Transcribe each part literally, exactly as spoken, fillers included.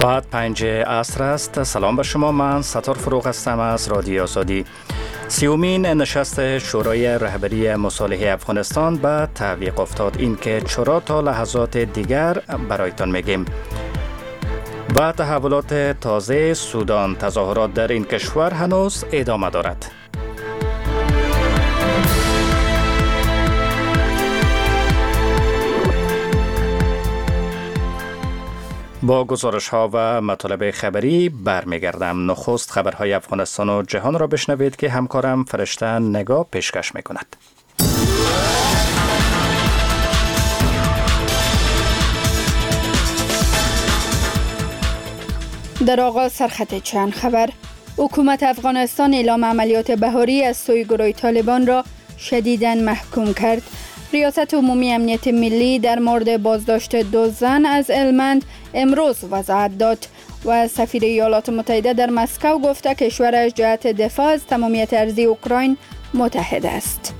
ساعت پنج عصر است. سلام به شما، من ستار فروغ هستم از رادیو آزادی. سیومین نشست شورای رهبری مصالحه افغانستان به تعویق افتاد. این که چرا تا لحظات دیگر برایتان میگیم. و تحولات تازه سودان، تظاهرات در این کشور هنوز ادامه دارد. با گزارش ها و مطالب خبری برمیگردم. نخست خبرهای افغانستان و جهان را بشنوید که همکارم فرشته نگاه پیشکش میکند. در آغاز سرخط چند خبر. حکومت افغانستان اعلام عملیات بهاری از سوی گروه طالبان را شدیداً محکوم کرد. ریاست عمومی امنیت ملی در مورد بازداشت دو زن از هلمند امروز وضاحت داد و سفیر ایالات متحده در مسکو گفته کشورش جهت دفاع از تمامیت ارضی اوکراین متحد است.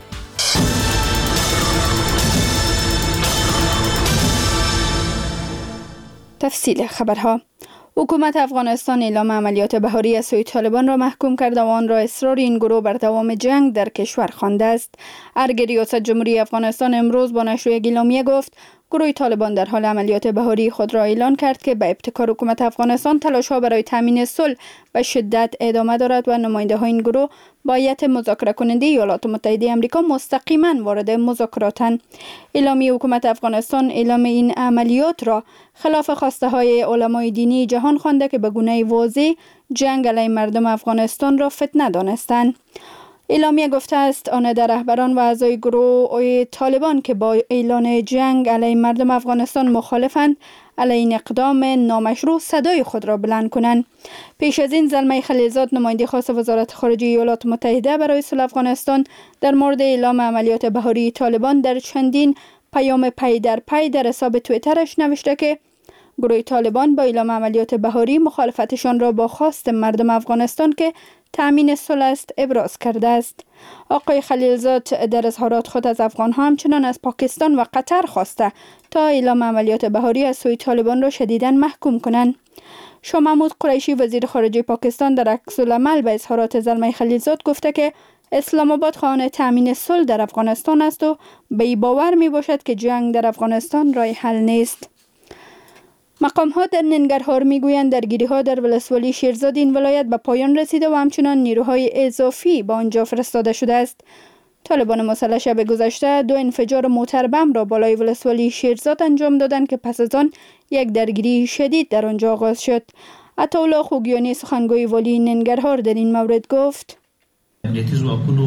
تفصیل خبرها. حکومت افغانستان اعلام عملیات بهاری از سوی طالبان را محکوم کرده و آن را اصرار این گروه بر دوام جنگ در کشور خوانده است. ارگ ریاست جمهوری افغانستان امروز با نشر یک اعلامیه گفت گروه طالبان در حال عملیات بهاری خود را اعلان کرد که به ابتکار حکومت افغانستان تلاش‌ها برای تامین صلح به شدت ادامه دارد و نماینده‌های این گروه با هیئت مذاکره کننده ایالات متحده آمریکا مستقیما وارد مذاکراتند. اعلامیه حکومت افغانستان اعلام این عملیات را خلاف خواسته های علمای دینی جهان خوانده که به گونه واضح جنگ علیه مردم افغانستان را فتنه دانستند. اعلامیه گفته است آن در رهبران و اعضای گروه طالبان که با اعلان جنگ علیه مردم افغانستان مخالفند علیه این اقدام نامشروع صدای خود را بلند کنند. پیش از این زلمه خلیلزاد نماینده خاص وزارت خارجه ایالات متحده برای صلح افغانستان در مورد اعلام عملیات بهاری طالبان در چندین پیام پی در پی در حساب توییترش نوشته که گروه طالبان با اعلام عملیات بهاری مخالفتشان را با خواست مردم افغانستان که تأمین صلح است ابراز کرده است. آقای خلیلزاد در اظهارات خود از افغان‌ها همچنان از پاکستان و قطر خواسته تا اعلام عملیات بهاری از سوی طالبان را شدیداً محکوم کنند. شاه محمود قریشی وزیر خارجه پاکستان در عکس‌العمل به اظهارات زلمه خلیلزاد گفته که اسلام آباد خواهان تأمین صلح در افغانستان است و به باور می باشد که جنگ در افغانستان راه حل نیست. مقام ها در ننگرهار می گویند درگیری ها در ولسوالی شیرزاد این ولایت به پایان رسیده و همچنان نیروهای اضافی به آنجا فرستاده شده است. طالبان مسلح شب گذشته دو انفجار موتر بم را بالای ولسوالی شیرزاد انجام دادند که پس از آن یک درگیری شدید در آنجا آغاز شد. عطاالله خوگیانی سخنگوی والی ننگرهار در این مورد گفت امنیتي ځواکونو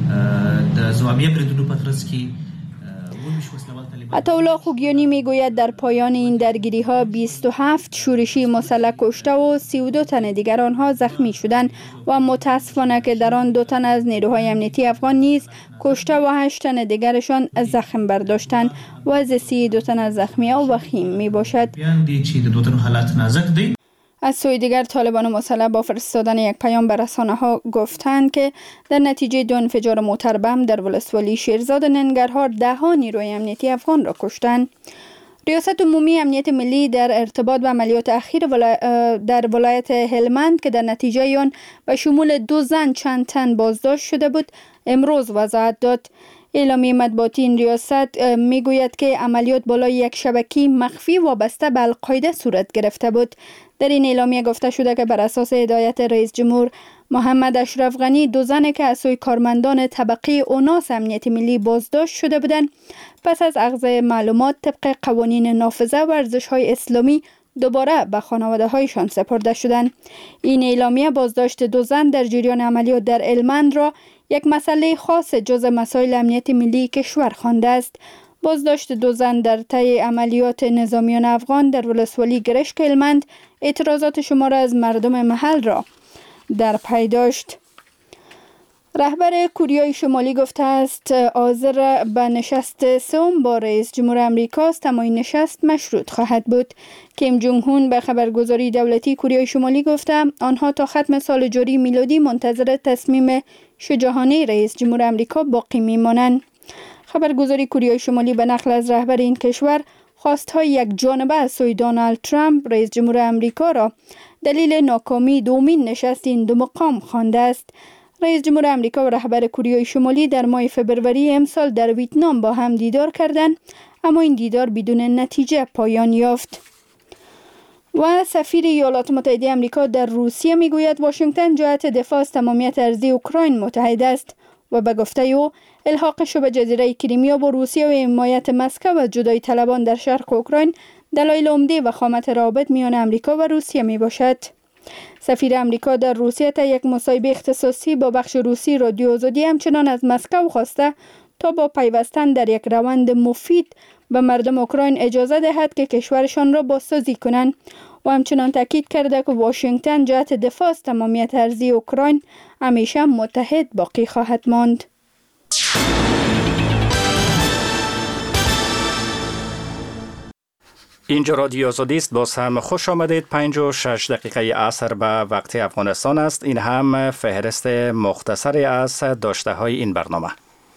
د زوامیه بریدونو په ترڅ کې عطاالله خوگیانی میگوید در پایان این درگیری ها بیست و هفت شورشی مسلح کشته و سی و دو تن دیگر آنها زخمی شدند و متاسفانه که در آن دو تن از نیروهای امنیتی افغان نیز کشته و هشت تن دیگرشان زخم برداشتند و از سی دو تن از زخمی ها وخیم می باشد. از سوی دیگر طالبان مسلح با فرستادن یک پیام به رسانه‌ها گفتند که در نتیجه دو انفجار موتر بم در ولسوالی شیرزاد ننگرهار ده ها نیروی امنیتی افغان را کشتند. ریاست عمومی امنیت ملی در ارتباط به عملیات اخیر ولای... در ولایت هلمند که در نتیجه آن به شمول دو زن چند تن بازداشت شده بود امروز وضاحت داد. اعلامیه مطبوعاتی این ریاست میگوید که عملیات بالای یک شبکه مخفی وابسته به القاعده صورت گرفته بود. در این اعلامیه گفته شده که بر اساس هدایت رئیس جمهور محمد اشرف غنی دو زن که از سوی کارمندان طبقه اوناس امنیت ملی بازداشت شده بودند پس از اخذ معلومات طبق قوانین نافذه و ارزش‌های اسلامی دوباره به خانواده هایشان سپرده شدند. این اعلامیه بازداشت دو زن در جریان عملیات در هلمند را یک مسئله خاص جزء مسائل امنیت ملی کشور خوانده است. بازداشت دو زن در طی عملیات نظامیان افغان در ولسوالی گرشک هلمند اعتراضات شمار از مردم محل را در پی داشت. رهبر کره شمالی گفته است حاضر به نشست سوم با رئیس جمهور آمریکا است اما این نشست مشروط خواهد بود. کیم جونگ اون به خبرگزاری دولتی کره شمالی گفته آنها تا ختم سال جاری میلادی منتظر تصمیم شجاعانه رئیس جمهور آمریکا باقی میمانند. خبرگزاری کره شمالی به نقل از رهبر این کشور خواست‌های یک جانبه از سوی دونالد ترامپ رئیس جمهور امریکا را دلیل ناکامی دومین نشست این دو مقام خوانده است. رئیس جمهور امریکا و رهبر کره شمالی در ماه فبروری امسال در ویتنام با هم دیدار کردند، اما این دیدار بدون نتیجه پایان یافت. و سفیر ایالات متحده آمریکا در روسیه میگوید واشنگتن جهت دفاع از تمامیت ارضی اوکراین متحد است و به گفته او الحاقش به جزیره کریمیا با روسیه و حمایت مسکو و جدایی طلبان در شرق اوکراین دلایل عمده وخامت روابط میان آمریکا و روسیه می باشد. سفیر آمریکا در روسیه تا یک مصاحبه اختصاصی با بخش روسی رادیو آزادی همچنان از مسکو خواسته تا با پیوستن در یک روند مفید به مردم اوکراین اجازه دهد که کشورشان را بازسازی کنند و همچنان تاکید کرده که واشنگتن جهت دفاع از تمامیت ارضی اوکراین همیشه متحد باقی خواهد ماند. اینجا رادیو آزادی است. باز هم خوش آمدید. پنج و شش دقیقه عصر به وقت افغانستان است. این هم فهرست مختصری از داشته های این برنامه.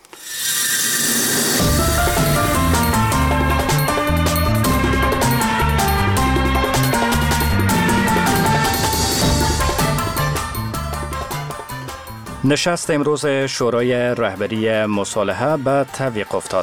نشست امروز شورای رهبری مصالحه به تعویق افتاد.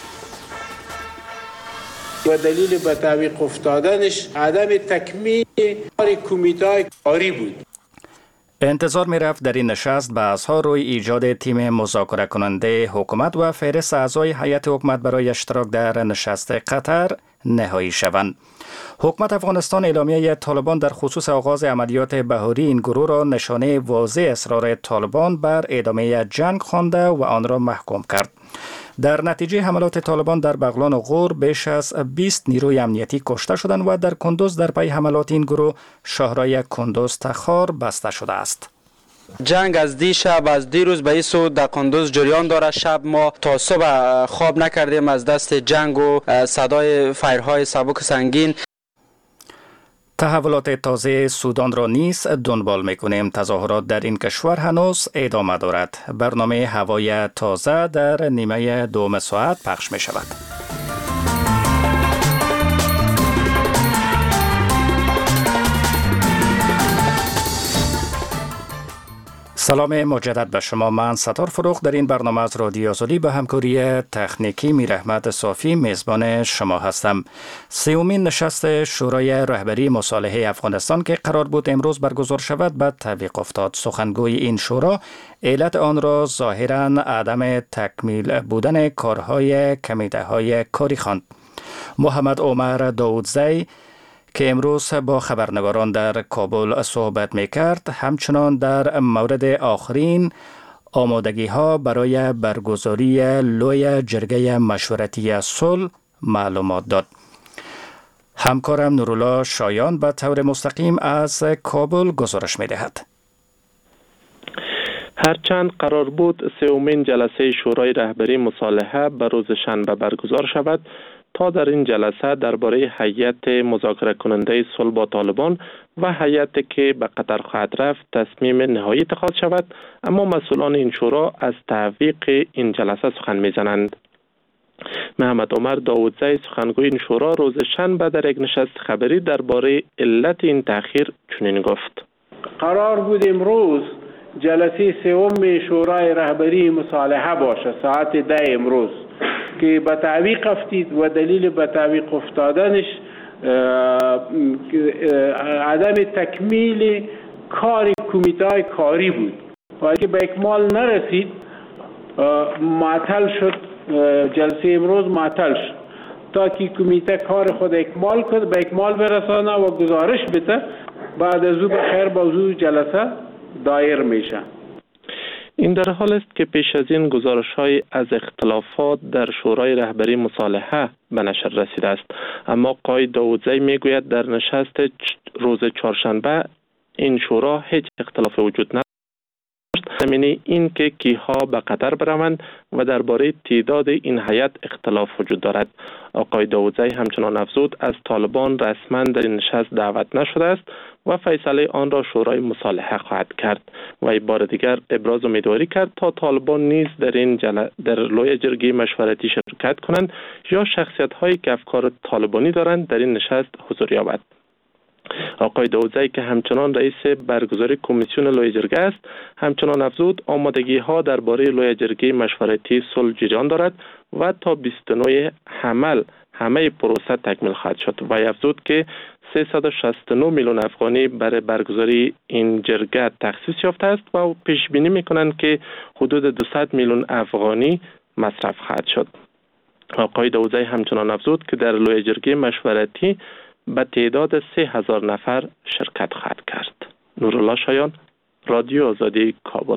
و دلیل به تعویق افتادنش عدم تکمیل کار کمیته کاری بود. انتظار می رفت در این نشست بحث‌ها روی ایجاد تیم مذاکره کننده حکومت و فهرست اعضای هیئت حکومت برای اشتراک در نشست قطر نهایی شوند. حکومت افغانستان اعلامیه طالبان در خصوص آغاز عملیات بهاری این گروه را نشانه واضح اصرار طالبان بر ادامه جنگ خوانده و آن را محکوم کرد. در نتیجه حملات طالبان در بغلان و غور بیش از بیست نیروی امنیتی کشته شدند و در کندوز در پی حملات این گروه شاهراه کندوز تخار بسته شده است. جنگ از دیشب از دیروز به این سو در کندوز جریان داره. شب ما تا صبح خواب نکردیم از دست جنگ و صدای فایرهای سبک سنگین. تحولات تازه سودان را نیز دنبال میکنیم. تظاهرات در این کشور هنوز ادامه دارد. برنامه هوای تازه در نیمه دوم ساعت پخش می شود. سلام مجدد به شما. من ستار فروغ در این برنامه از رادیو آزادی به همکاری تکنیکی میرحمت صافی میزبان شما هستم. سومین نشست شورای رهبری مصالحه افغانستان که قرار بود امروز برگزار شود به تعویق افتاد. سخنگوی این شورا علت آن را ظاهراً عدم تکمیل بودن کارهای کمیته های کاری خواند. محمد عمر داودزی که امروز با خبرنگاران در کابل صحبت می‌کرد همچنان در مورد آخرین آمادگی ها برای برگزاری لوی جرگه مشورتی صلح معلومات داد. همکارم نورالله شایان به طور مستقیم از کابل گزارش می‌دهد. هرچند قرار بود سومین جلسه شورای رهبری مصالحه به روز شنبه برگزار شود، تا در این جلسه درباره هیئت مذاکره کننده صلح با طالبان و هیئتی که به قطر خواهد رفت تصمیم نهایی اتخاذ شود، اما مسئولان این شورا از تعویق این جلسه سخن میزنند. محمد عمر داودزی سخنگوی این شورا روز شنبه در یک نشست خبری درباره علت این تأخیر چنین گفت: قرار بود امروز جلسه سوم شورای رهبری مصالحه باشه ساعت ده امروز که به تعویق افتید و دلیل به تعویق افتادنش عدم تکمیل کار کمیته کاری بود و اگه به اکمال نرسید معطل شد. جلسه امروز معطل شد تا که کمیته کار خود اکمال کرد، به اکمال برسانه و گزارش بده. بعد از او به خیر موضوع جلسه دایر میشه. این در حال است که پیش از این گزارش‌های از اختلافات در شورای رهبری مصالحه به نشر رسیده است، اما قائد داودزی میگوید در نشست روز چهارشنبه این شورا هیچ اختلاف وجود نداشت. زمینه این که کیها به قطر بروند و درباره تعداد این هیئت اختلاف وجود دارد. آقای داودزی همچنان افزود از طالبان رسما در این نشست دعوت نشده است و فیصله آن را شورای مصالحه خواهد کرد. و بار دیگر ابراز امیدواری کرد تا طالبان نیز در این جل... در لوی جرگه مشورتی شرکت کنند یا شخصیت هایی که افکار طالبانی دارند در این نشست حضور یابد. آقای داودزی که همچنان رئیس برگزاری کمیسیون لوی جرگه است، همچنان افزود آمادگی ها درباره لوی جرگه مشورتی صلح جریان دارد و تا بیست و نه حمل همه پروسه تکمیل خواهد شد. و افزود که سیصد و شصت و نه میلیون افغانی برای برگزاری این جرگه تخصیص یافته است و پیش بینی میکنند که حدود دویست میلیون افغانی مصرف خواهد شد. آقای داودزی همچنان افزود که در لوی جرگه مشورتی به تعداد سه هزار نفر شرکت خواهد کرد. نورالله شایان، رادیو آزادی، کابل.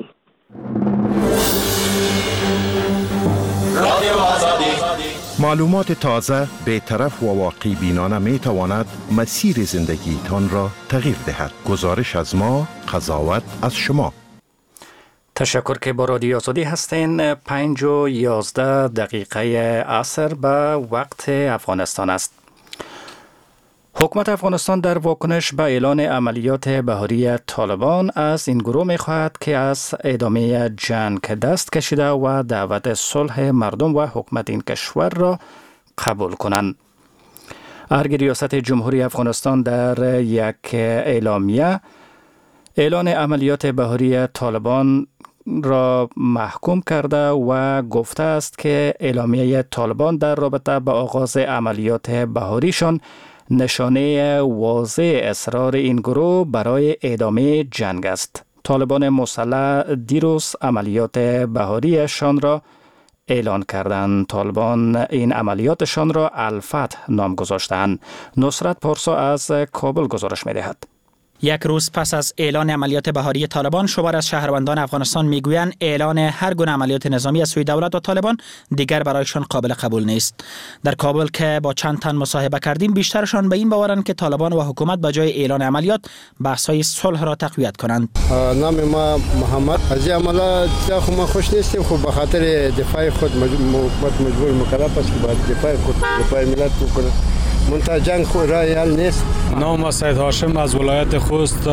رادیو آزادی. معلومات تازه، بی‌طرف و واقع بینانه می تواند مسیر زندگی تان را تغییر دهد. گزارش از ما، قضاوت از شما. تشکر که با رادیو آزادی هستین. پنج و یازده دقیقه عصر به وقت افغانستان است. حکومت افغانستان در واکنش به اعلان عملیات بهاری طالبان از این گروه می خواهد که از ادامه جنگ دست کشیده و دعوت صلح مردم و حکومت این کشور را قبول کنند. ارگ ریاست جمهوری افغانستان در یک اعلامیه اعلان عملیات بهاری طالبان را محکوم کرده و گفته است که اعلامیه طالبان در رابطه با آغاز عملیات بهاریشان نشانه واضح اصرار این گروه برای ادامه جنگ است. طالبان مسلح دیروز عملیات بهاریشان را اعلان کردند. طالبان این عملیاتشان را الفتح نام گذاشتند. نصرت پارسا از کابل گزارش می‌دهد. یک روز پس از اعلان عملیات بهاری طالبان، شمار از شهروندان افغانستان میگویند اعلان هر گونه عملیات نظامی از سوی دولت و طالبان دیگر برایشان قابل قبول نیست. در کابل که با چند تن مصاحبه کردیم، بیشترشان به این باورند که طالبان و حکومت به جای اعلان عملیات بحث‌های صلح را تقویت کنند. نام ما محمد. از این عملیات خو ما خوش نیستیم، خو به خاطر دفاع خود مجبور مکلف است که باید دفاع خود دفاع ملت بکنه. منتها جنگ خود رای حل نیست. نام سید هاشم از ولایت خوست.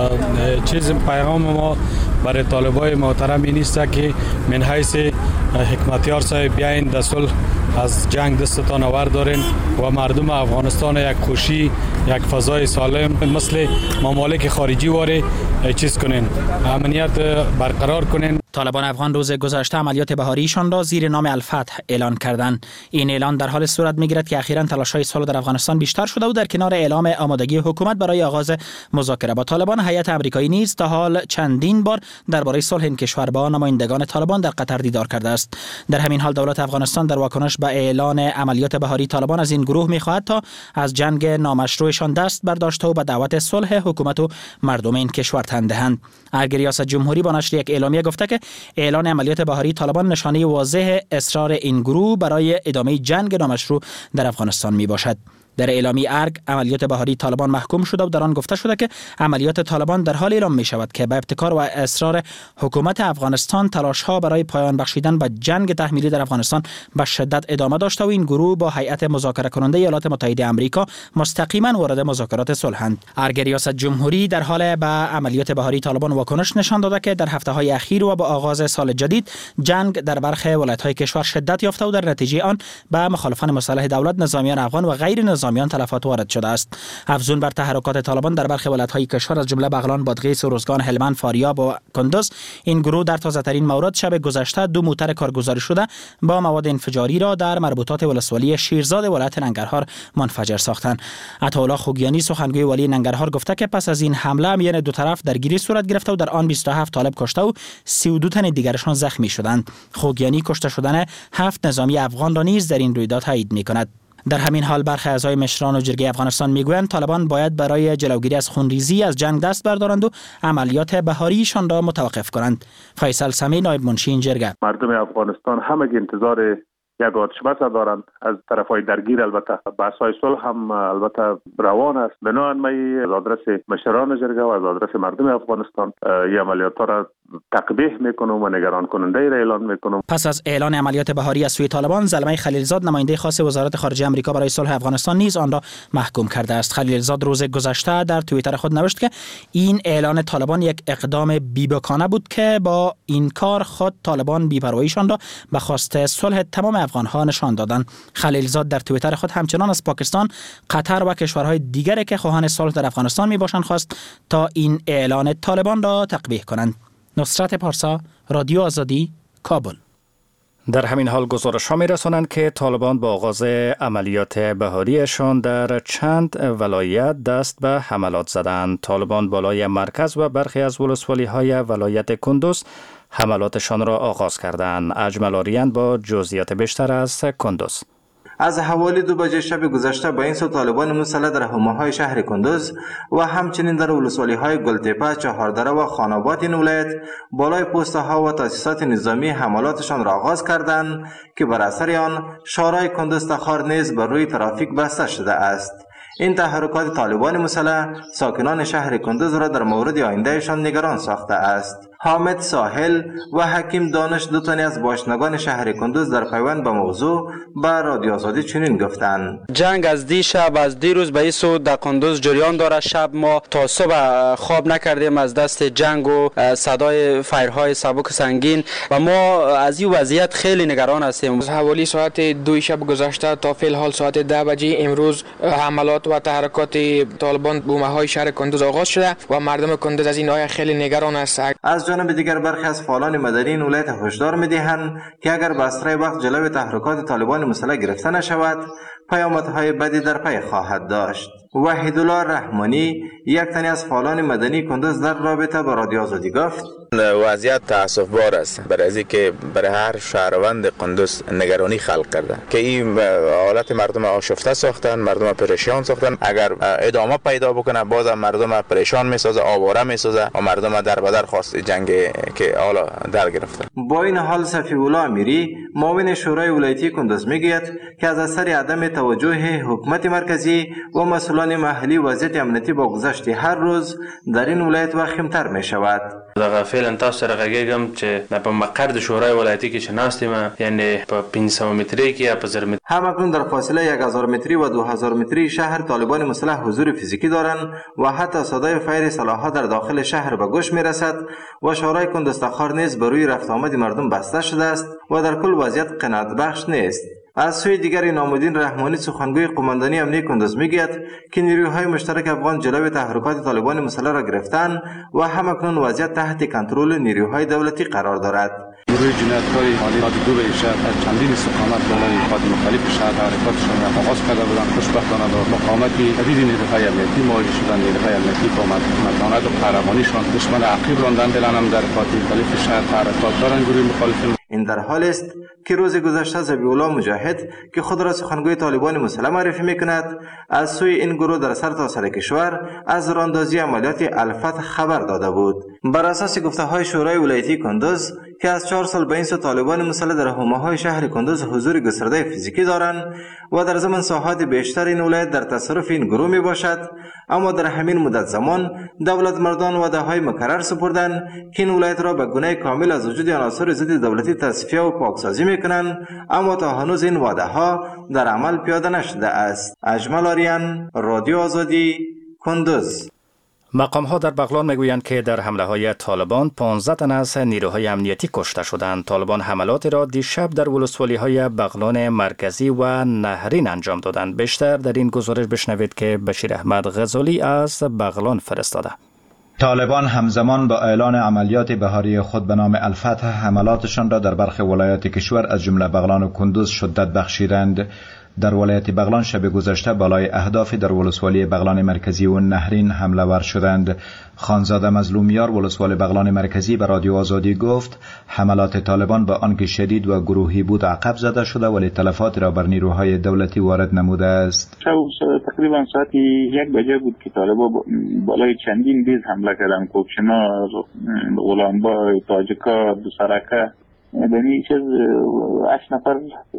چیز پیغام ما برای طالبای محترم این است که من حیث حکمتیار صاحب بیاین در صلح از جنگ دستتان آوردارین و مردم افغانستان یک خوشی، یک فضای سالم مثل ممالک خارجی واره چیز کنین، امنیت برقرار کنین. طالبان افغان روز گذشته عملیات بهاریشان را زیر نام الفتح اعلان کردند. این اعلان در حال صورت میگیرد که اخیراً تلاش‌های صلح در افغانستان بیشتر شده و در کنار اعلام آمادگی حکومت برای آغاز مذاکره با طالبان، هیئت آمریکایی نیز تا حال چندین بار درباره صلح این کشور با نمایندگان طالبان در قطر دیدار کرده است. در همین حال دولت افغانستان در واکنش به اعلان عملیات بهاری طالبان از این گروه می‌خواهد تا از جنگ نامشروعشان دست برداشته و به دعوت صلح حکومت و مردم این کشور تن دهند. ارگ ریاست جمهوری با نشر یک اعلامیه گفته که اعلان عملیات بهاری طالبان نشانه واضح اصرار این گروه برای ادامه جنگ نامشروع در افغانستان می باشد. در اعلامیه ارگ عملیات بهاری طالبان محکوم شده و در آن گفته شده که عملیات طالبان در حال اعلام می شود که به ابتکار و اصرار حکومت افغانستان تلاش‌ها برای پایان بخشیدن به جنگ تحمیلی در افغانستان به شدت ادامه داشته و این گروه با هیئت مذاکره کننده ایالات متحده آمریکا مستقیما وارد مذاکرات صلحند. ارگ ریاست جمهوری در حال به عملیات بهاری طالبان واکنش نشان داده که در هفته‌های اخیر و با آغاز سال جدید جنگ در برخی ولایت‌های کشور شدت یافته و در نتیجه آن به مخالفان مسلح دولت، نظامیان افغان و غیر نظامیان تلفات وارد شده است. افزون بر تحرکات طالبان در برخی ولایت‌های کشور از جمله بغلان، بادغیس، روزگان، هلمند، فاریاب و کندز، این گروه در تازه‌ترین مورد شب گذشته دو موتر کارگزاری شده با مواد انفجاری را در مربوطات ولسوالی شیرزاد ولایت ننگرهار منفجر ساختند. عطاالله خوگیانی سخنگوی والی ننگرهار گفته که پس از این حمله میان دو طرف درگیری صورت گرفته و در آن بیست و هفت طالب کشته و سی و دو تن دیگرشان زخمی شدند. خوگیانی کشته شدن هفت نظامی افغان را نیز در این رویداد تایید می‌کند. در همین حال برخی اعضای مشران و جرگه افغانستان میگویند طالبان باید برای جلوگیری از خونریزی از جنگ دست بردارند و عملیات بهاریشان را متوقف کنند. فیصل سمی، نایب منشی این جرگه: مردم افغانستان همه انتظار یک آتش بس دارند از طرفای درگیر. البته بحث‌های صلح هم البته روان است. بنابراین من از آدرس مشران جرگه و از آدرس مردم افغانستان این عملیات را تقبیح میکنم و نگران کننده را اعلان میکنم. پس از اعلان عملیات بهاری از سوی طالبان، زلمه خلیلزاد نماینده خاص وزارت خارجه آمریکا برای صلح افغانستان نیز آن را محکوم کرده است. خلیلزاد روز گذشته در توییتر خود نوشت که این اعلان طالبان یک اقدام بی‌باکانه بود که با این کار خود طالبان بی‌پرواییشان را به خواست صلح تمام افغان‌ها نشان دادند. خلیلزاد در توییتر خود همچنان از پاکستان، قطر و کشورهای دیگری که خواهان صلح در افغانستان میباشند خواست تا این اعلان طالبان را تقبیح کنند. نصرت پارسا، رادیو آزادی، کابل. در همین حال گزارش ها می رسانند که طالبان با آغاز عملیات بهاریشان در چند ولایت دست به حملات زدند. طالبان بالای مرکز و برخی از ولسوالی های ولایت کندوز حملاتشان را آغاز کردند. اجمل آریان با جزئیات بیشتر از کندوز. از حوالی دو بجه شب گذشته با این سو طالبان مسلح در حومه‌های شهر کندوز و همچنین در ولسوالی‌های گلتپه، چهاردره و خاناباد این ولایت بالای پست‌ها و تأسیسات نظامی حملاتشان را آغاز کردند که بر اثر آن شارع کندوز تخار نیز بر روی ترافیک بسته شده است. این تحرکات طالبان مسلح ساکنان شهر کندوز را در مورد آیندهشان نگران ساخته است. حامد ساحل و حکیم دانش، دو تنی از باشندگان شهر کندوز، در پیوند به موضوع به رادیو آزادی چنین گفتند: جنگ از دیشب از دیروز به این سو در کندوز جریان داره. شب ما تا صبح خواب نکردیم از دست جنگ و صدای فایرهای سبک سنگین و ما از این وضعیت خیلی نگران هستیم. از حوالی ساعت دو شب گذشته تا فعل حال ساعت ده بجه امروز حملات و تحرکات طالبان به حومه‌های شهر کندوز آغاز شده و مردم کندوز از این آیه خیلی نگران است. از جانب دیگر برخی از فعالان مدنی این ولایت هشدار می‌دهند که اگر به اسرع وقت جلوی تحرکات طالبان مسلح گرفته نشود، پیامدهای بدی در پی خواهد داشت. وحیدالله رحمانی، یک تن از فعالان مدنی کندوز، در رابطه با رادیو آزادی گفت: وضعیت تأسف بار است برای از اینکه برای هر شهروند قندوز نگرانی خلق کرده که این حالت مردم آشفته ساختن، مردم پریشان ساختن. اگر ادامه پیدا بکنه باز مردم پریشان میسازه، آواره میسازه و مردم در بدر خواست جنگ که حالا در گرفته. با این حال صفی الله امیری، معاون شورای ولایتی کندوز، میگوید که از اثر عدم توجه حکومت مرکزی و مسئولان محلی وضعیت امنیتی با گذشت هر روز در این ولایت وخیم‌تر می شود. دغه فعلا تاسو سره غږیږم چې په مقر د شورای ولایتي کې چې ناستیم، یعنی په پنځه سوه متری کې یا په زر متری. همکنون در فاصله یک هزار متری و دو هزار متری شهر طالبان مسلح حضور فیزیکی دارند و حتی صدای فایر سلاح‌ها در داخل شهر به گوش می رسد و شورای کندوز تخار نیز بر روی رفت آمد مردم بسته شده است و در کل وضعیت قناعت بخش نیست. از سوی دیگر نامالدین رحمانی، سخنگوی قماندانی امنیه کندوز، میگوید که نیروهای مشترک افغان جلوی تحرکات طالبان مسلح را گرفتند و همکنون وضعیت تحت کنترل نیروهای دولتی قرار دارد. نیروی جنایتکاری مالی دو به شهر از چندین استقامت بالای نقاط مختلف شهر حرکاتشان را آغاز کرده بودند. خوشبختانه با مقاومتی شدید نیروهای امنیتی مواجه شدند. نیروهای امنیتی با مردانه و قهرمانیشان دشمن عقیب راندند. الان هم در نقاط مختلف شهر حرکات دارند. گروه مخالفین این در حال است که روز گذشته ذبیح الله مجاهد که خود را سخنگوی طالبان مسلح معرفی میکند، از سوی این گروه در سرتاسر کشور از راندازی عملیات الفتح خبر داده بود. بر اساس گفته های شورای ولایتی کندوز که از چهار سال به این سو طالبان مسلح در حومه‌های شهر کندوز حضور گسترده فیزیکی دارند و در ضمن ساحات بیشتر این ولایت در تصرف این گروه می باشد، اما در همین مدت زمان دولت مردان وعده‌های مکرر سپردند که این ولایت را به گونه کامل از وجود عناصر ضد دولتی تصفیه و پاکسازی میکنند، اما تا هنوز این وعده ها در عمل پیاده نشده است. اجمل آریان، رادیو آزادی، کندوز. مقام ها در بغلان میگویند که در حمله های طالبان پانزده تن از نیروهای امنیتی کشته شدند. طالبان حملات را دیشب در ولسوالی های بغلان مرکزی و نهرین انجام دادند. بیشتر در این گزارش بشنوید که بشیر احمد غزالی از بغلان فرستاده. طالبان همزمان با اعلان عملیات بهاری خود به نام الفتح حملاتشان را در برخی ولایات کشور از جمله بغلان و کندوز شدت بخشیدند. در ولایت بغلان شب گذشته بالای اهدافی در ولسوالی بغلان مرکزی و نهرین حمله ور شدند. خانزاده مظلومیار ولسوالی بغلان مرکزی به رادیو آزادی گفت حملات طالبان با آنکه شدید و گروهی بود عقب زده شده ولی تلفات را بر نیروهای دولتی وارد نموده است. تقریبا ساعت یک بجه بود که طالبان بالای چندین بیز حمله کردند. کوکشنا، غلامبا، تاجکا، دوسرکه به این چیز هشت نفر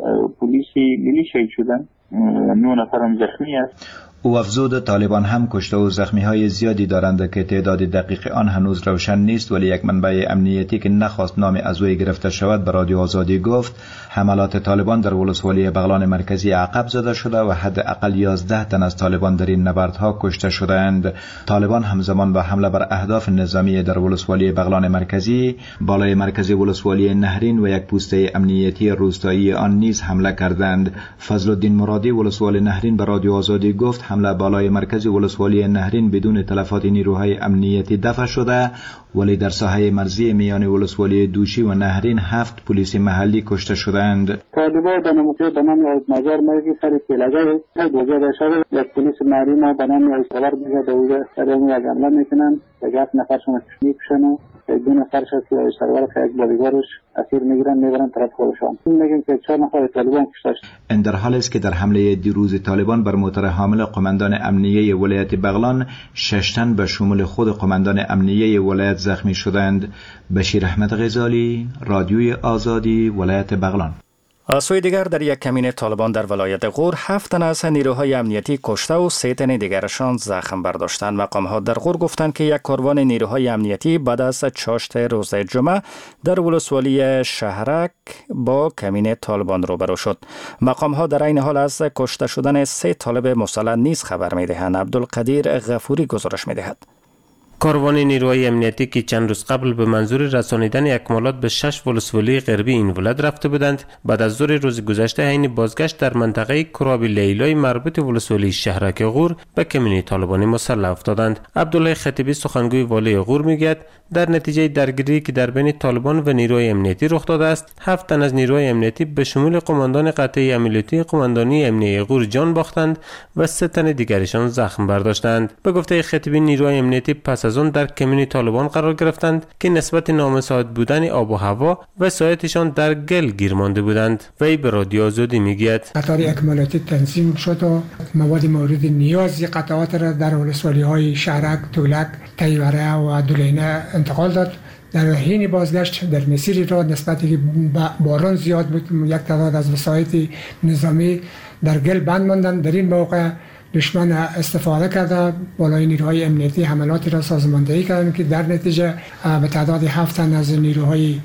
پلیسی ملی شهید شدن، نه نفر هم زخمی است. او افزود طالبان هم کشته و زخمی های زیادی دارند که تعداد دقیق آن هنوز روشن نیست، ولی یک منبع امنیتی که نخواست نام از او گرفته شود به رادیو آزادی گفت حملات طالبان در ولسوالی بغلان مرکزی عقب زده شده و حداقل یازده تن از طالبان در این نبردها کشته شدند. طالبان همزمان با حمله بر اهداف نظامی در ولسوالی بغلان مرکزی، بالای مرکز ولسوالی نهرین و یک پوسته امنیتی روستایی آن نیز حمله کردند. فضل الدین مرادی ولسوالی نهرین به رادیو آزادی گفت حمله بالای مرکز ولسوالی نهرین بدون تلفات نیروهای امنیتی دفع شده، ولی در ساحه مرزی میان ولسوالی دوشی و نهرین هفت پلیس محلی کشته شدند. طالبان به نموده به نام از نظر مرگی سر پیلگاه گذر شده، یک پلیس نهرین به نام از سوار میگه دوزه سر اون یک حمله میکنن، یک نفرشون کشته میشن، دو نفرش که سرور که یک بالیگارش اسیر میگیرن میبرن طرف خودشان. میگن که چهار نفر طالبان کشته شد. این در حالی است که در حمله دیروز طالبان بر موتر حامل قماندان امنیه ولایت بغلان شش تن به شمول خود قماندان امنیه ولایت زخمی شدند. بشیر احمد غزالی، رادیوی آزادی، ولایت بغلان. از سوی دیگر در یک کمین طالبان در ولایت غور هفت تن از نیروهای امنیتی کشته و سه تن دیگرشان زخم برداشتند. مقام‌ها در غور گفتند که یک کاروان نیروهای امنیتی بعد از چاشت روز جمعه در ولسوالی شهرک با کمین طالبان روبرو شد. مقام‌ها در این حال از کشته شدن سه طالب مسلح نیز خبر می‌دهند. عبدالقدیر غفوری گزارش می‌دهد. کاروان نیروهای امنیتی که چند روز قبل به منظور رسانیدن اکمالات به شش ولسوالی غربی این ولایت رفته بودند، بعد از ظهر روز گذشته حین بازگشت در منطقه کراب لیلای مربوط ولسوالی شهرک غور به کمین طالبانی مسلح افتادند. عبدالله خطیبی سخنگوی والی غور میگوید در نتیجه درگیری که در بین طالبان و نیروهای امنیتی رخ داده است، هفت تن از نیروهای امنیتی به شمول قماندان قطعه عملیاتی قماندانی امنیه غور جان باختند و سه تن دیگرشان زخم برداشتند. به گفته خطیبی نیروهای امنیتی پس از آن در کمین طالبان قرار گرفتند که نسبت نامساعد بودن آب و هوا و سایتشان در گل گیر مانده بودند. وی به رادیو آزادی میگوید قطار اکمالاتی تنظیم شد و مواد مورد نیازی قطعات را در ولسوالی های شهرک، تولک، تیوره و دولینه انتقال داد. در حین بازگشت در مسیری را نسبتی که باران زیاد بود، یک تعداد از وسایط نظامی در گل بند ماندند. در این موقع دشمن استفاده کرده بالای نیروهای امنیتی حملاتی را سازماندهی کردند که در نتیجه به تعداد هفت تن از نیروهای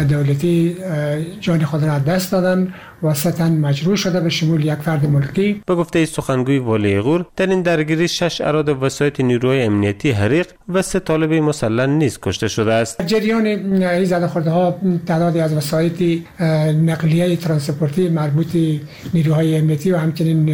دولتی جان خود را دست دادند و سه تن مجروح شده به شمول یک فرد ملکی. به گفته سخنگوی والی غور در این درگیری شش اراد وسایط نیروهای امنیتی حریق و سه طالب مسلح نیز کشته شده است. جریان این زده خورده ها تعدادی از وسایط نقلیه ترانسپورتی مربوط نیروهای امنیتی و همچنین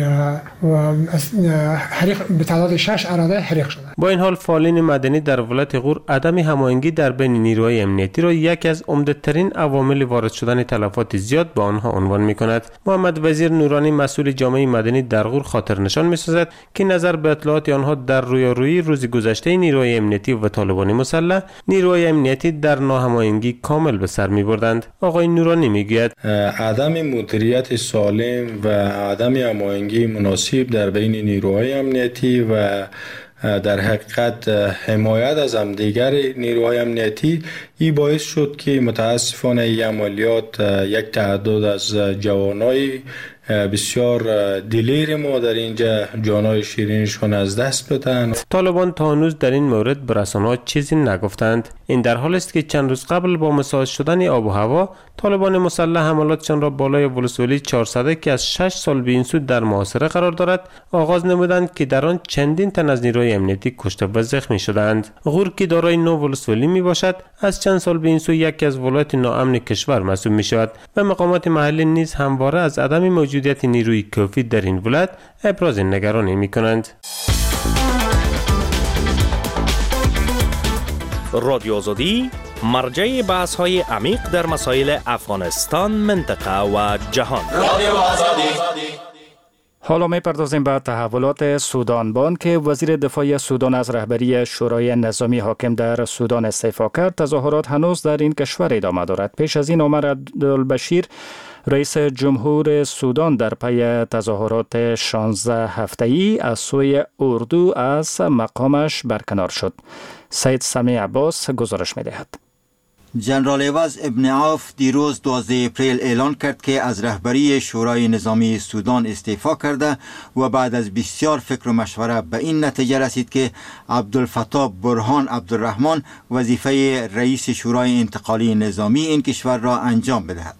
حریق به تعداد شش اراده حریق شده. با این حال فعالین مدنی در ولایت غور عدم هماهنگی در بین نیروهای امنیتی را یکی از عمده‌ترین عوامل وارد شدن تلفات زیاد به آنها عنوان می‌کند. محمد وزیر نورانی مسئول جامعه مدنی در غور خاطر نشان می‌سازد که نظر به اطلاعات آنها در رویارویی روز گذشته نیروهای امنیتی و طالبان مسلح، نیروهای امنیتی در ناهماهنگی کامل به سر می‌بردند. آقای نورانی می‌گوید عدم مدیریت سالم و عدم هماهنگی مناسب در بین نیروهای امنیتی و در حقیقت حمایت از همدیگر نیروهای امنیتی این باعث شد که متاسفانه این عملیات یک تعداد از جوانای بسیار دلیر ما در اینجا جانای شیرینشون از دست بدن. طالبان تا هنوز در این مورد به رسانه‌ها چیزی نگفتند. این در حال است که چند روز قبل با مساعد شدن آب و هوا طالبان مسلح حملاتشان را بالای ولسوالی چهارصد که از شش سال به این سو در محاصره قرار دارد آغاز نمودند که در آن چندین تن از نیروهای امنیتی کشته و زخمی شدند. غور که دارای نو ولسوالی می باشد از چند سال به این سو یکی از ولایت ناامن کشور محسوب می شود و مقامات محلی نیز همواره از عدم موجودیت نیروی کافی در این ولایت ابراز نگرانی می کنند. رادیو آزادی مرجع بحث های عمیق در مسائل افغانستان، منطقه و جهان. رادیو آزادی. حالا می پردازیم به تحولات سودانبان که وزیر دفاع سودان از رهبری شورای نظامی حاکم در سودان استعفا کرد. تظاهرات هنوز در این کشور ادامه دارد. پیش از این عمر عبدالبشیر رئیس جمهور سودان در پی تظاهرات شانزده هفته‌ای از سوی اردو از مقامش برکنار شد. سید سمیع عباس گزارش می‌دهد. جنرال عوض ابن عوف دیروز دوازده اپریل اعلان کرد که از رهبری شورای نظامی سودان استعفا کرده و بعد از بسیار فکر و مشوره به این نتیجه رسید که عبدالفتاح برهان عبدالرحمن وظیفه رئیس شورای انتقالی نظامی این کشور را انجام بدهد.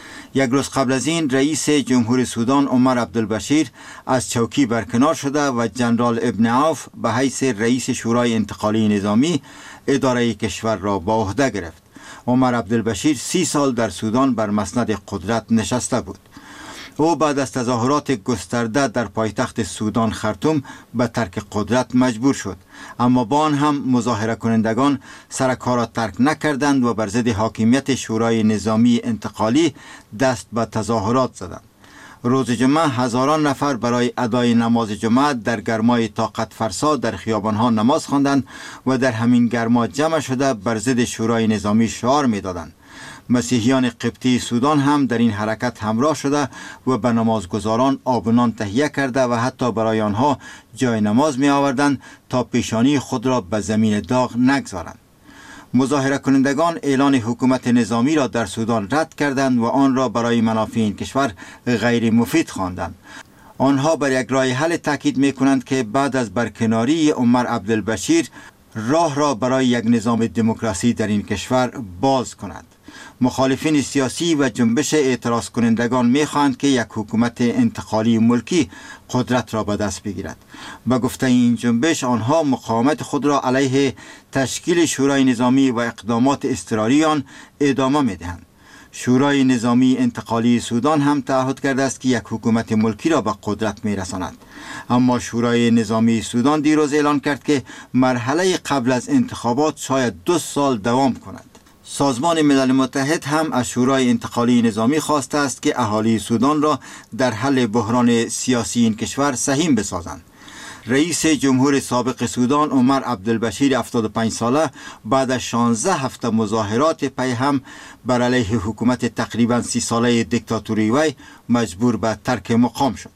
یک روز قبل از این رئیس جمهور سودان عمر عبدالبشیر از چوکی برکنار شده و جنرال ابن عوف به حیث رئیس شورای انتقالی نظامی اداره کشور را به عهده گرفت. عمر عبدالبشیر سی سال در سودان بر مسند قدرت نشسته بود. او بعد از تظاهرات گسترده در پایتخت سودان خرطوم به ترک قدرت مجبور شد، اما با آن هم مظاهره کنندگان سر کار را ترک نکردند و بر ضد حاکمیت شورای نظامی انتقالی دست به تظاهرات زدند. روز جمعه هزاران نفر برای ادای نماز جمعه در گرمای طاقت فرسا در خیابانها نماز خواندند و در همین گرما جمع شده بر ضد شورای نظامی شعار می‌دادند. مسیحیان قبطی سودان هم در این حرکت همراه شده و به نمازگزاران آب و نان تهیه کرده و حتی برای آنها جای نماز می آوردند تا پیشانی خود را به زمین داغ نگذارند. مظاهره کنندگان اعلان حکومت نظامی را در سودان رد کردند و آن را برای منافع این کشور غیر مفید خواندند. آنها بر یک راه حل تاکید می کنند که بعد از برکناری عمر عبدالبشیر راه را برای یک نظام دموکراسی در این کشور باز کند. مخالفین سیاسی و جنبش اعتراض کنندگان می‌خواهند که یک حکومت انتقالی ملکی قدرت را به دست بگیرد. به گفته این جنبش آنها مقاومت خود را علیه تشکیل شورای نظامی و اقدامات اضطراری آن ادامه می‌دهند. شورای نظامی انتقالی سودان هم تعهد کرده است که یک حکومت ملکی را به قدرت می‌رساند، اما شورای نظامی سودان دیروز اعلان کرد که مرحله قبل از انتخابات شاید دو سال دوام کند. سازمان ملل متحد هم از شورای انتقالی نظامی خواسته است که اهالی سودان را در حل بحران سیاسی این کشور سهیم بسازند. رئیس جمهور سابق سودان عمر عبدالبشیر هفتاد و پنج ساله بعد از شانزده هفته مظاهرات پی هم بر علیه حکومت تقریبا سی ساله دیکتاتوری وی مجبور به ترک مقام شد.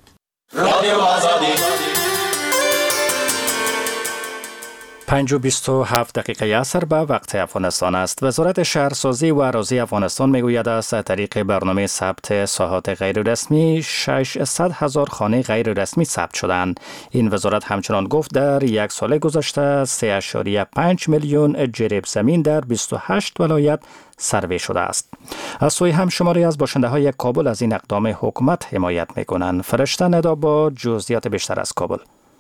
پنج و بیست و هفت دقیقه عصر به وقت افغانستان است. وزارت شهرسازی و اراضی افغانستان میگوید از طریق برنامه ثبت ساحات غیر رسمی ششصد هزار خانه غیر رسمی ثبت شدند. این وزارت همچنان گفت در یک سال گذشته سه ممیز پنج میلیون جریب زمین در بیست و هشت ولایت سروی شده است. از سوی هم شماری از باشنده های کابل از این اقدام حکومت حمایت میکنند. فرشته ندا با جزئیات بیشتر از کابل.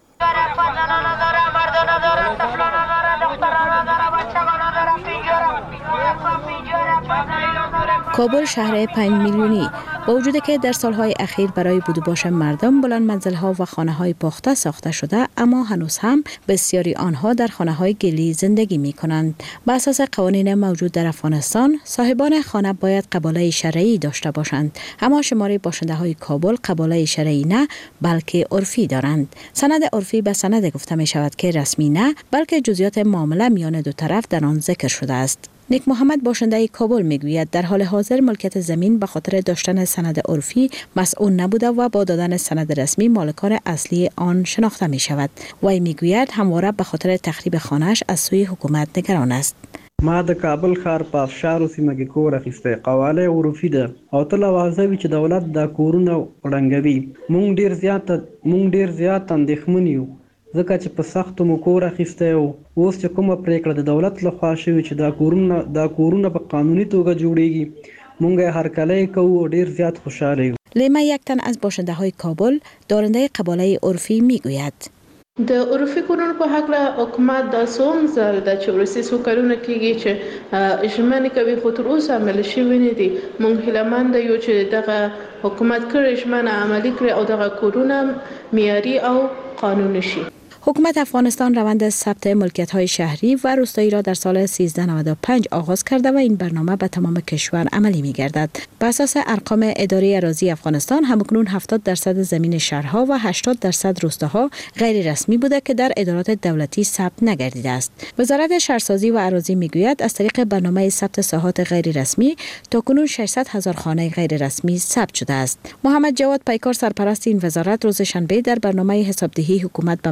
کابل شهر پنج میلیونی با وجود که در سالهای اخیر برای بود و باش مردم بلند منزل‌ها و خانه‌های پخته ساخته شده، اما هنوز هم بسیاری آنها در خانه‌های گلی زندگی می‌کنند. بر اساس قوانین موجود در افغانستان، صاحبان خانه باید قباله شرعی داشته باشند، اما شماری باشنده‌های کابل قباله شرعی نه بلکه عرفی دارند. سند عرفی به سند گفته می‌شود که رسمی نه بلکه جزئیات معامله میان دو طرف در آن ذکر شده است. نیک محمد باشنده کابل میگوید در حال حاضر ملکیت زمین به خاطر داشتن سند عرفی مسئول نبوده و با دادن سند رسمی مالکان اصلی آن شناخته می شود. وی میگوید همواره به خاطر تخریب خانه‌اش از سوی حکومت نگران است. ما د کابل ښار په افشارو سیمه کې کور اخیستی، قواله عرفي ده او تل واضح وي چې دولت دا کورونه ړنګوي. مونږ ډیر زیات مونږ ډیر زیات اندېښمن یو ځکه چې په سختو مو کور اخیستی او اوس چې کومه پریکړه د دولت لخوا شوې چې دا کورونه دا کورونه په قانوني توګه جوړیږي، مونږ یې هرکلی کوو او ډیر زیات خوشحاله یو. لیما یک تن از باشنده های کابل دارنده قباله عرفی میگوید د عرفي کورونو په حق له حکومت دا څوم ځل د چې ورسې څو کارونه کېږي چې ژمنې کوي خو تر اوسه عملي شوي نه دي. موږ هیلهمند یو چې دغه حکومت کړې ژمنه عملي کړي او دغه کورونه معیاري او قانوني شي. حکومت افغانستان روند ثبت ملکیت‌های شهری و روستایی را در سال سیزده نود و پنج آغاز کرده و این برنامه به تمام کشور عملی می‌گردد. بر اساس ارقام اداره اراضی افغانستان همکنون هفتاد درصد زمین شهرها و هشتاد درصد روستاها غیر رسمی بوده که در ادارات دولتی ثبت نگردیده است. وزارت شهرسازی و اراضی میگوید از طریق برنامه ثبت ساحات غیر رسمی تاکنون ششصد هزار خانه غیر رسمی ثبت شده است. محمد جواد پیکار سرپرست این وزارت روز شنبه در برنامه حسابدهی حکومت به ملت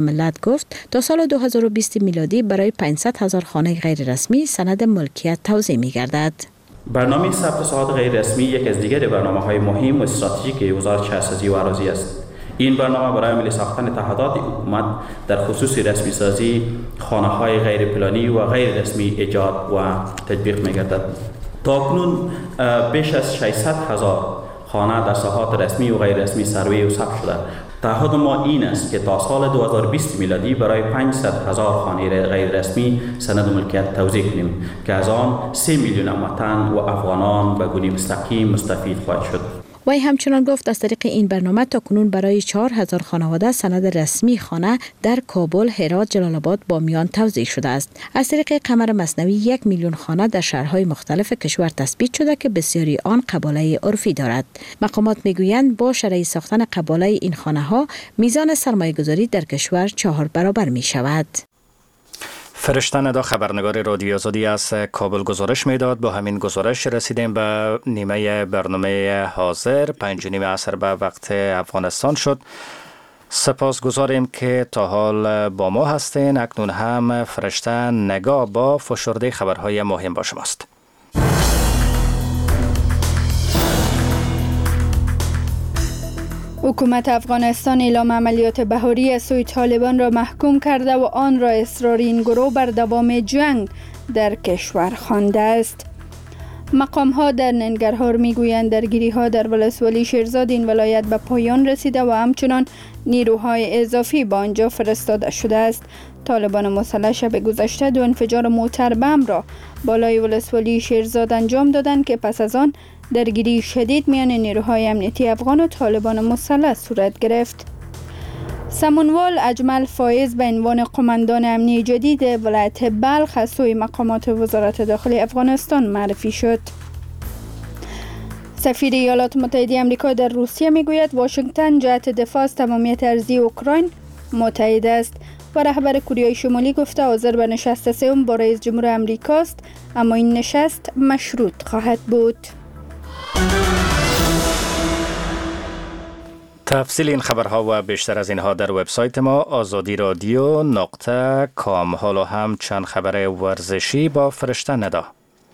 گفت تا سال دو هزار و بیست میلادی برای پانصد هزار خانه غیر رسمی سند ملکیت توزیع می گردد. برنامه ثبت ساحات غیر رسمی یک از دیگر برنامه‌های مهم و استراتژیک وزارت شهرسازی و اراضی است. این برنامه برای عملی ساختن تعهدات حکومت در خصوص رسمی سازی خانه‌های غیر پلانی و غیر رسمی ایجاد و تطبیق می‌گردد. تاکنون بیش از ششصد هزار خانه در ساحات رسمی و غیر رسمی سروی و ثبت شده. تعهد ما این است که تا سال دو هزار و بیست میلادی برای پانصد هزار خانه غیر رسمی سند ملکیت توزیع کنیم که از آن سه میلیون هموطن و افغانان به گونه مستقیم مستفید خواهد شد. وی همچنان گفت از طریق این برنامه تا کنون برای چهار هزار خانواده سند رسمی خانه در کابل، هرات، جلال آباد، بامیان توزیع شده است. از طریق قمر مثنوی یک میلیون خانه در شهرهای مختلف کشور تثبیت شده که بسیاری آن قباله عرفی دارد. مقامات میگویند با شرعی ساختن قباله این خانه ها میزان سرمایه گذاری در کشور چهار برابر می شود. فرشته ندا خبرنگار رادیو آزادی از کابل گزارش میداد. با همین گزارش رسیدیم به نیمه برنامه حاضر. پنج نیم عصر به وقت افغانستان شد. سپاس گذاریم که تا حال با ما هستین. اکنون هم فرشته نگاه با فشرده خبرهای مهم با شماست. حکومت افغانستان اعلام عملیات بهاری از سوی طالبان را محکوم کرده و آن را اصرار این گروه بر دوام جنگ در کشور خوانده است. مقام ها در ننگرهار میگویند درگیری ها در ولسوالی شیرزاد این ولایت به پایان رسیده و همچنان نیروهای اضافی با آنجا فرستاده شده است. طالبان مسلح شب گذشته دو انفجار موتر بم را بالای ولسوالی شیرزاد انجام دادند که پس از آن درگیری شدید میان نیروهای امنیتی افغان و طالبان مسلح صورت گرفت. سمونوال اجمل فایز به عنوان قماندان امنی جدید ولایت بلخ از سوی مقامات وزارت داخلی افغانستان معرفی شد. سفیر ایالات متحده آمریکا در روسیه میگوید واشنگتن جهت دفاع از تمامیت ارضی اوکراین متحد است و رهبر کره شمالی گفته حاضر به نشست سوم با رئیس جمهور آمریکاست، اما این نشست مشروط خواهد بود. تفصیل این خبرها و بیشتر از اینها در وبسایت ما آزادی رادیو نقطه کام. حالا هم چند خبر ورزشی با فرشته ندا.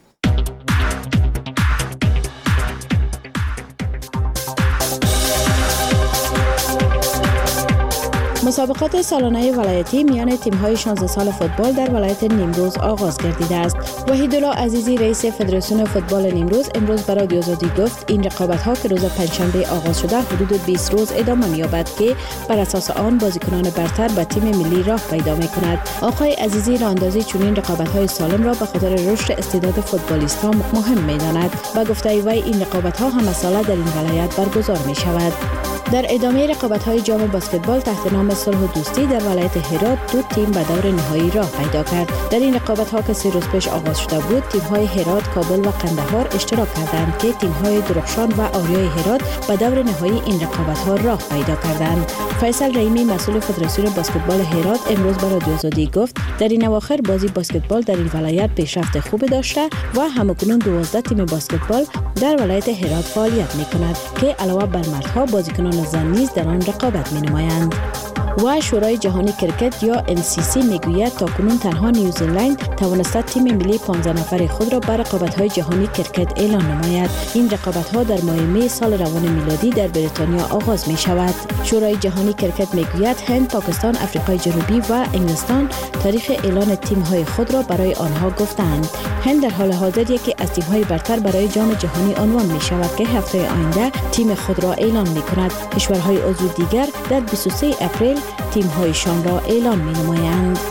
مسابقات سالانه ولایتی میان تیم‌های شانزده سال فوتبال در ولایت نیمروز آغاز گردیده است. وحیدالله عزیزی رئیس فدراسیون فوتبال نیمروز امروز به رادیو آزادی گفت این رقابت‌ها که روز پنجشنبه آغاز شده حدود بیست روز ادامه می‌یابد که بر اساس آن بازیکنان برتر به تیم ملی راه پیدا می‌کند. آقای عزیزی راه‌اندازی چنین رقابت‌های سالم را به خاطر رشد استعداد فوتبالیست‌ها مهم می‌داند و گفته وی این رقابت‌ها همه ساله در این ولایت برگزار می‌شود. در ادامه رقابت‌های جام بسکتبال تحت نام صلح و دوستی در ولایت هرات دو تیم به دور نهایی راه پیدا کرد. در این رقابت‌ها که سه روز پیش آغاز شده بود، تیم‌های هرات، کابل و قندهار اشتراک کردند که تیم‌های درخشان و آریای هرات به دور نهایی این رقابت‌ها راه پیدا کردند. فیصل رحیمی مسئول فدراسیون بسکتبال هرات امروز به رادیو آزادی گفت در این اواخر بازی بسکتبال در این ولایت پیشرفت خوب داشته و همکنون دوازده تیم بسکتبال در ولایت هرات فعالیت می‌کند که علاوه بر مردها بازیکنان زن نیز در آن رقابت می‌نمایند. و شورای جهانی کرکت یا ان سی سی میگوید تاکنون تنها نیوزیلند توانسته تیم ملی پانزده نفره خود را بر رقابت‌های جهانی کرکت اعلان نماید. این رقابت‌ها در ماه می سال روان میلادی در بریتانیا آغاز می‌شود. شورای جهانی کرکت میگوید هند، پاکستان، آفریقای جنوبی و انگلستان تاریخ اعلان تیم‌های خود را برای آنها گفتند. هند در حال حاضر یکی از تیم‌های برتر برای جام جهانی عنوان می‌شود که هفته آینده تیم خود را اعلان می‌کند. کشورهای عضو دیگر در بیست و سه اپریل تیم‌هایشان را اعلان می‌نمایند.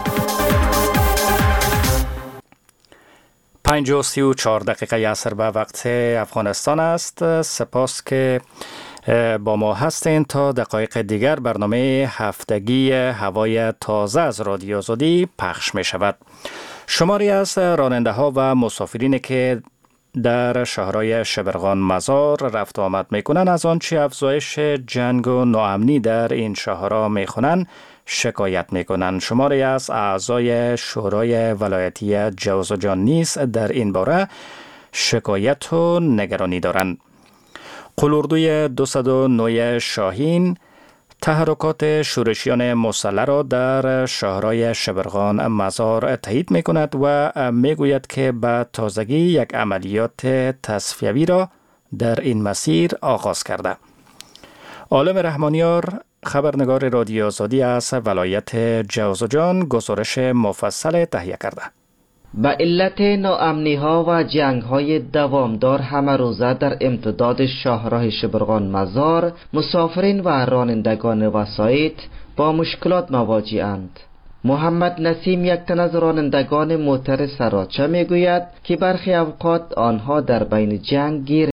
پنج و سی و چهار دقیقه عصر به وقت افغانستان است. سپاس که با ما هستین. تا دقایق دیگر برنامه هفتگی هوای تازه از رادیو آزادی پخش می شود. شماری از راننده ها و مسافرین که در شهرهای شبرغان مزار رفت و آمد میکنن از آنچه افزایش جنگ و ناامنی در این شهرها میخونن شکایت میکنن. شماری از اعضای شورای ولایتی جوزجان نیز در این باره شکایت و نگرانی دارند. قلوردوی دویست و نه شاهین تحرکات شورشیان مسلح را در شهرهای شبرغان مزار تایید می کند و می گوید که به تازگی یک عملیات تصفیوی را در این مسیر آغاز کرده. عالم رحمانیار خبرنگار رادیو آزادی از ولایت جوزجان گزارش مفصل تهیه کرده. به علت ناامنی ها و جنگ های دوامدار همه روزه در امتداد شاهراه شبرغان مزار مسافرین و رانندگان وسایط با مشکلات مواجه اند. محمد نسیم یک تن از رانندگان موتر سراچه می گوید که برخی اوقات آنها در بین جنگ گیر